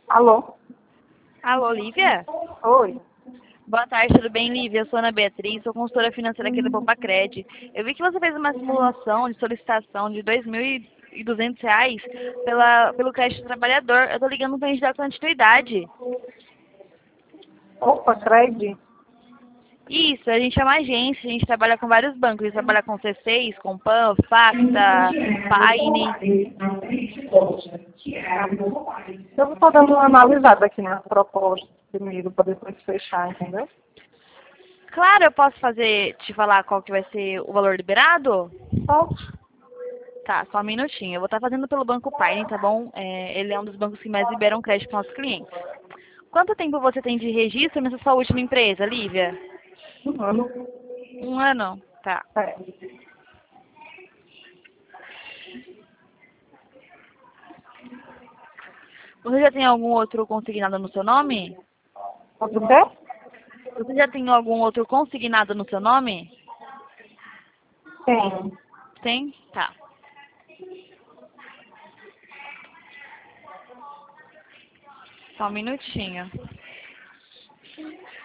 Alô? Alô, Lívia? Oi. Boa tarde, tudo bem, Lívia? Eu sou Ana Beatriz, sou consultora financeira aqui do Bombacred. Eu vi que você fez uma simulação de solicitação de R$ 2.200 pelo crédito trabalhador. Eu tô ligando para a gente dar continuidade. Opa, Cred? Isso, a gente é uma agência, a gente trabalha com vários bancos. A gente trabalha com C6, com PAN, Facta, Paine. Eu não estou dando uma analisada aqui nas propostas primeiro, para depois fechar, entendeu? Claro, eu posso te falar qual que vai ser o valor liberado? Pode. Tá, só um minutinho. Eu vou estar fazendo pelo Banco Paine, tá bom? Ele é um dos bancos que mais liberam crédito para nossos clientes. Quanto tempo você tem de registro nessa sua última empresa, Lívia? Um ano. 1 ano? Tá. É. Você já tem algum outro consignado no seu nome? Outro quê? Você já tem algum outro consignado no seu nome? Tem. Tem? Tá. Só um minutinho.